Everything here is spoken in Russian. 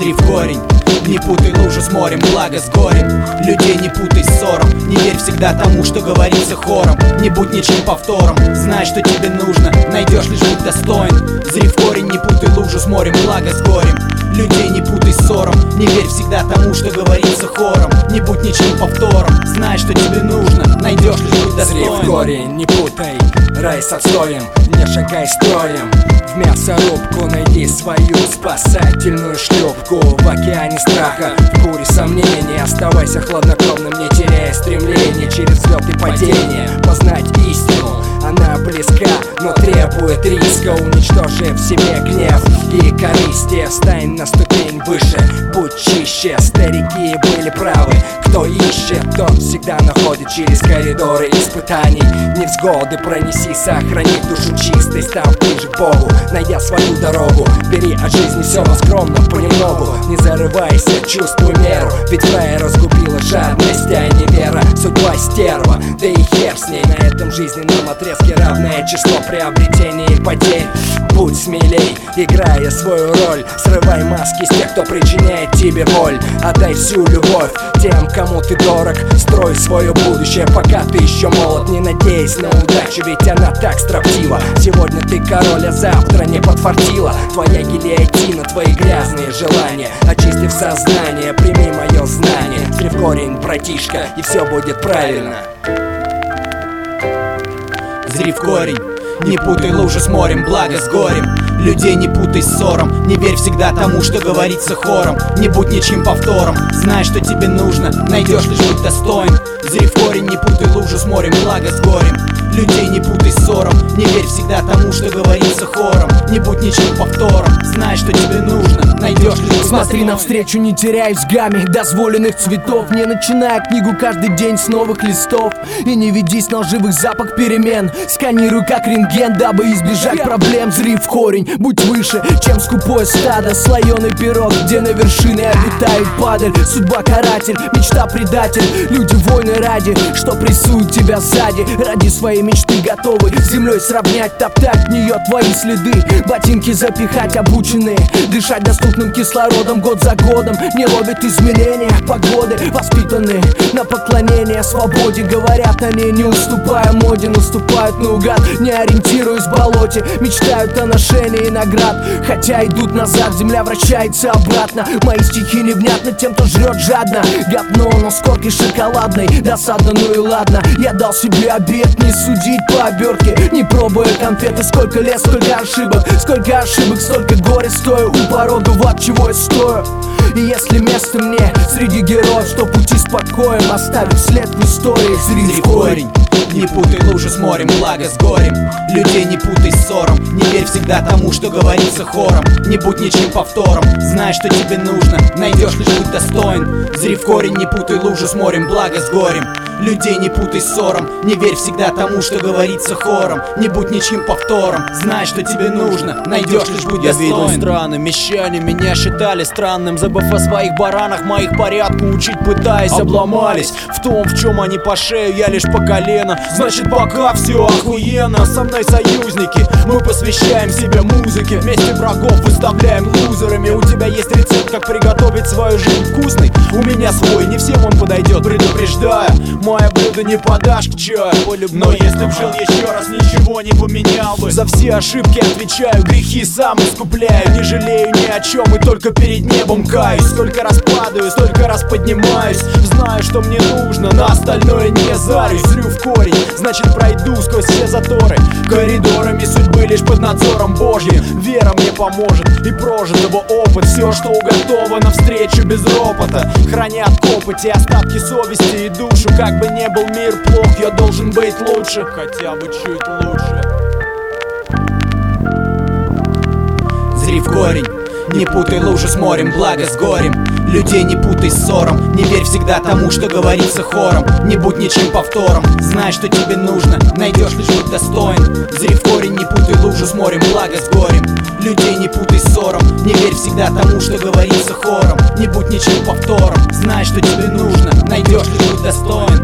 Зри в корень, не путай лужу с морем, благо с горем. Людей не путай с ссором, не верь всегда тому, что говорится хором. Не будь ничем повтором, знай, что тебе нужно, найдешь лишь будь достоин. Зри в корень, не путай лужу с морем, благо с горем. Людей не путай с ссором, не верь всегда тому, что говорится хором. Не будь ничем повтором, знай, что тебе нужно, найдешь лишь будь достоин. Зри в корень, не путай рай с отстоем, не шагай строем. В мясорубку найди свою спасательную шлюпку. В океане страха, в буре сомнений оставайся хладнокровным, не теряя стремления через взлеты падения познать истину. Она близка, но требует риска, уничтожив в себе гнев и корысти. Встань на ступень выше, будь чище. Старики были правы, кто ищет, тот всегда находит через коридоры испытаний. Невзгоды пронеси, сохрани душу чистой, став ближе к Богу, найдя свою дорогу. Бери от жизни все, но скромно, понемногу. Не зарывайся, чувствуй меру, ведь рай разгубила жадность, а не вера. Судьба стерва, да и хер с ней. На этом жизненном отрезке равное число приобретений и потерь. Будь смелей, играя свою роль. Срывай маски с тех, кто причиняет тебе боль. Отдай всю любовь тем, кому ты дорог. Строй свое будущее, пока ты еще молод. Не надейся на удачу, ведь она так строптива. Сегодня ты король, а завтра не подфартила. Твоя гильотина, твои грязные желания. Очистив сознание, прими мое знание. Зри в корень, братишка, и все будет правильно. Зри в корень, не путай лужу с морем, благо с горем. Людей не путай с ссором, не верь всегда тому, что говорится хором. Не будь ничем повтором, знай, что тебе нужно, найдешь лишь будь достоин. Зри в корень, не путай лужу с морем, благо с горем. Людей не путай с ссором, не верь всегда тому, что говорится хором. Не будь ничем повтором, знай, что тебе нужно, найдешь лишь будь достоин. Смотри навстречу, не теряясь в гамме дозволенных цветов. Не начиная книгу каждый день с новых листов. И не ведись на лживых запах перемен. Сканируй как рентген, дабы избежать проблем. Зри в корень, будь выше, чем скупое стадо. Слоеный пирог, где на вершине обитает падаль. Судьба каратель, мечта предатель. Люди войны ради, что прессуют тебя сзади. Ради своей мечты готовы с землей сравнять, топтать в нее твои следы. Ботинки запихать обученные, дышать доступным кислородом год за годом. Не ловят изменения погоды, воспитанные на поклонение свободе. Говорят они, не уступая моде, наступают наугад, не ориентируясь в болоте. Мечтают о ношении наград, хотя идут назад, земля вращается обратно. Мои стихи невнятны тем, кто жрет жадно. Говно, но с коркой шоколадной. Досадно, ну и ладно, я дал себе обет не судить по обертке, не пробуя конфеты. Сколько лет, столько ошибок, столько горя. Стою у порога, вот чего я стою. И если место мне среди героев, что пути с покоем оставит след в истории. Зри в корень, не путай лужу с морем, благо с горем. Людей не путай с ссором, не верь всегда тому, что говорится хором. Не будь ничем повтором, знай, что тебе нужно, найдешь лишь будь достоин. Зри в корень, не путай лужу с морем, благо с горем. Людей не путай с ссором, не верь всегда тому, что говорится хором. Не будь ничем повтором, знай, что тебе нужно, найдешь лишь будь достоин. Я видел страны, мещане меня считали странным. Забыв о своих баранах, моих порядку учить пытаясь, обломались в том, в чем они по шею, я лишь по колено. Значит, пока все охуенно. Со мной союзники, мы посвящаем себя музыке. Вместе врагов выставляем лузерами. У тебя есть рецепт, как приготовить свою жизнь вкусной? У меня свой, не всем он подойдет, предупреждаю. Мое блюдо не подашь к чаю, но если б жил еще раз, ничего не поменял бы. За все ошибки отвечаю, грехи сам искупляю. Не жалею ни о чем и только перед небом каюсь. Сколько раз падаю, столько раз поднимаюсь. Знаю, что мне нужно, на остальное не зарюсь. Зрю в корень, значит пройду сквозь все заторы. Коридорами судьбы лишь под надзором Божьим. Вера мне поможет и прожитого опыт. Все, что уготовано навстречу без ропота. Хранят копоти, остатки совести и душу. Как бы не был мир плох, я должен быть лучше, хотя бы чуть лучше. Зри в корень, не путай лужу с морем, благо с горем. Людей не путай с ссором, не верь всегда тому, что говорится хором. Не будь ничем повтором, знай, что тебе нужно, найдешь лишь будь достоин. Зри в корень, не путай лужу с морем, благо с горем. Людей не путай с ссором, не верь всегда тому, что говорится хором. Не будь ничем повтором, знай, что тебе нужно, найдешь лишь будь достоин.